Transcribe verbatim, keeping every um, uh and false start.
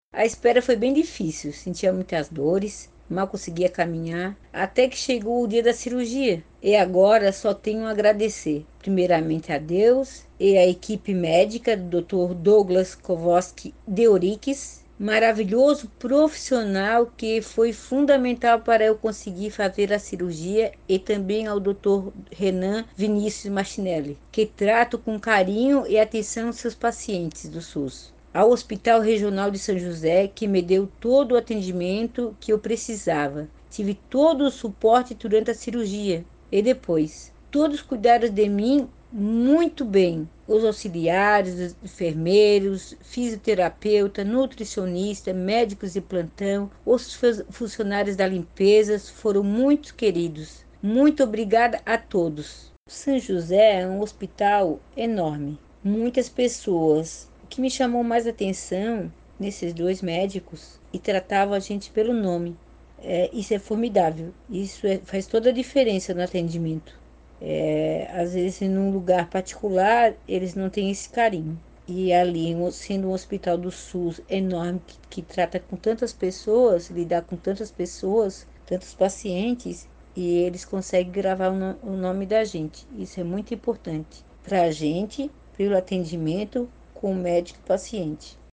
A espera foi bem difícil, sentia muitas dores, mal conseguia caminhar, até que chegou o dia da cirurgia. E agora só tenho a agradecer, primeiramente a Deus e a equipe médica do doutor Douglas Kowoski Deoriques, maravilhoso profissional que foi fundamental para eu conseguir fazer a cirurgia, e também ao doutor Renan Vinícius Martinelli, que trato com carinho e atenção seus pacientes do SUS, ao Hospital Regional de São José, que me deu todo o atendimento que eu precisava. Tive todo o suporte durante a cirurgia e depois. Todos cuidaram de mim muito bem. Os auxiliares, os enfermeiros, fisioterapeuta, nutricionista, médicos de plantão, os funcionários da limpeza foram muito queridos. Muito obrigada a todos. São José é um hospital enorme, muitas pessoas. O que me chamou mais atenção nesses dois médicos, e tratavam a gente pelo nome. É, isso é formidável. Isso é, faz toda a diferença no atendimento. É, às vezes, num lugar particular, eles não têm esse carinho. E ali, sendo um hospital do SUS enorme, que, que trata com tantas pessoas, lidar com tantas pessoas, tantos pacientes, e eles conseguem gravar o, no, o nome da gente. Isso é muito importante para a gente, pelo atendimento com o médico e paciente.